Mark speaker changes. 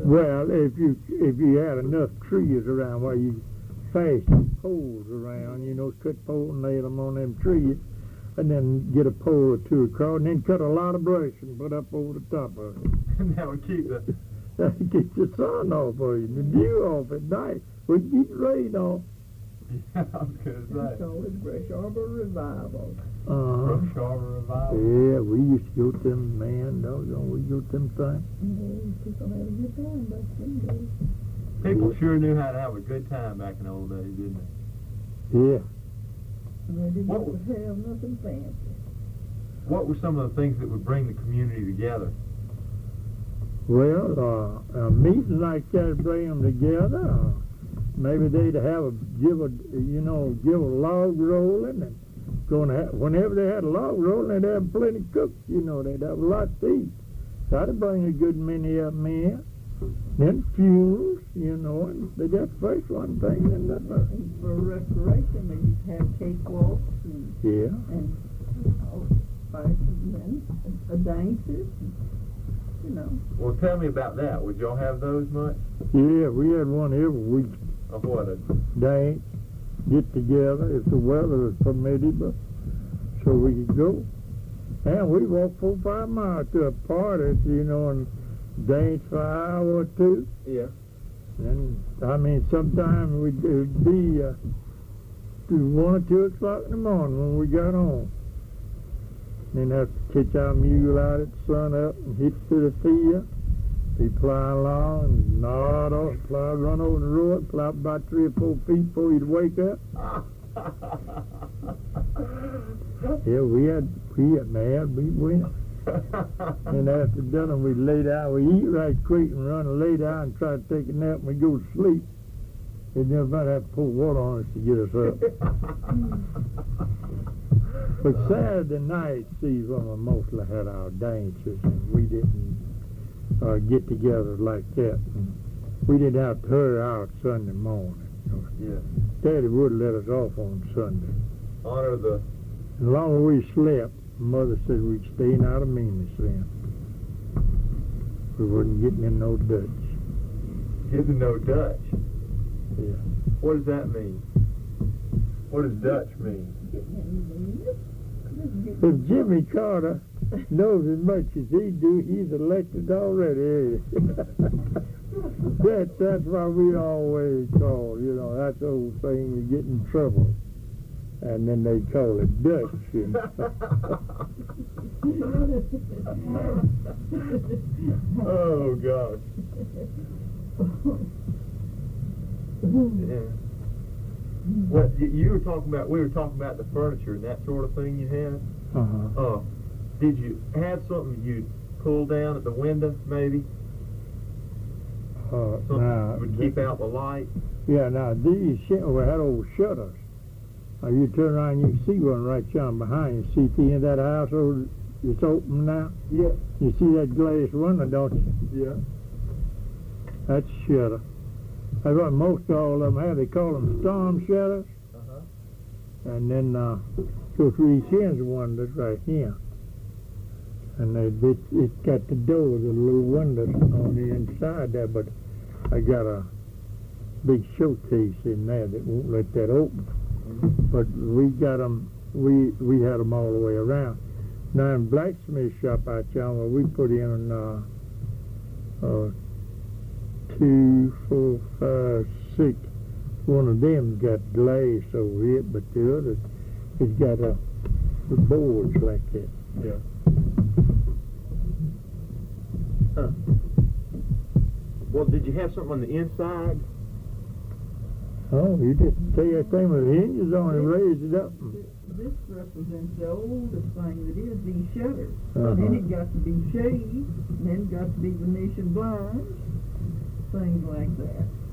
Speaker 1: Well, if you had enough trees around where you fasten poles around, cut poles and nail them on them trees, and then get a pole or two across, and then cut a lot of brush and put up over the top of it.
Speaker 2: And that would keep the...
Speaker 1: That would keep the sun off of you, the dew off at night. Would keep the rain off.
Speaker 2: Yeah, I was going to say.
Speaker 3: We call it Brush Arbor Revival.
Speaker 2: Brush Arbor Revival.
Speaker 1: Yeah, we used to go to them, man, doggone, we go to them things.
Speaker 3: People had a good time back then.
Speaker 2: People sure knew how to have a good time back in the old days, didn't they?
Speaker 1: Yeah.
Speaker 3: And they didn't have nothing fancy.
Speaker 2: What were some of the things that would bring the community together?
Speaker 1: Well, a meeting like that bring them together. Maybe they'd give a log rolling, and whenever they had a log rolling, they'd have plenty cooked. They'd have a lot to eat. So that'd bring a good many of them in. Then funerals, and they just first one thing and another.
Speaker 3: For restoration, they used to have cakewalks and dances,
Speaker 2: Well, tell me about that. Would y'all have those much?
Speaker 1: Yeah, we had one every week.
Speaker 2: Of what?
Speaker 1: Dance, get together if the weather was permissible, so we could go. And we walked 4 or 5 miles to a party, and dance for an hour or two.
Speaker 2: Yeah.
Speaker 1: And sometimes it'd be 1 or 2 o'clock in the morning when we got home. Then have to catch our mule out at sun up and hit to the field. Be plowing along and nod off, run over the road, plow about 3 or 4 feet before he'd wake up. Yeah, we had man, we went. And after dinner, we lay down. We eat right quick and run and lay down and try to take a nap, and we go to sleep. And then about have to pour water on us to get us up. But Saturday night, see, when we mostly had our dances, and we didn't get together like that. And we didn't have to hurry out Sunday morning.
Speaker 2: Yeah.
Speaker 1: Daddy would let us off on Sunday.
Speaker 2: Honor the...
Speaker 1: As long as we slept, Mother said we'd stay out of meanness then. We wasn't getting in no Dutch.
Speaker 2: Getting no Dutch?
Speaker 1: Yeah.
Speaker 2: What does that mean? What does Dutch mean?
Speaker 1: If Jimmy Carter knows as much as he do, he's elected already. That's why we always call, that's the old saying, you get in trouble. And then they call it Dutch.
Speaker 2: Oh, gosh. Yeah. What we were talking about the furniture and that sort of thing you had. Did you have something you'd pull down at the window, maybe? Something that would keep out the light?
Speaker 1: Yeah, now these we had old shutters. You turn around, you can see one right down behind you. See at the end of that house, it's open now?
Speaker 2: Yeah.
Speaker 1: You see that glass window, don't you?
Speaker 2: Yeah.
Speaker 1: That's a shutter. That's what most all of them have. They call them storm shutters. And then, go through each end's one that's right here. And it's got the door, the little windows on the inside there, but I got a big showcase in there that won't let that open. But we got them, we had them all the way around. Now in blacksmith shop out there, where we put in 2, 4, 5, 6. One of them got glass over it, but the other, it's got the boards like that.
Speaker 2: Yeah. Huh. Well, did you have something on the inside?
Speaker 1: Oh, you just take that thing with the hinges on and raise it up.
Speaker 3: This represents the oldest thing that is these shutters. Then it got to be shades, and then it got to be Venetian blinds, things like that.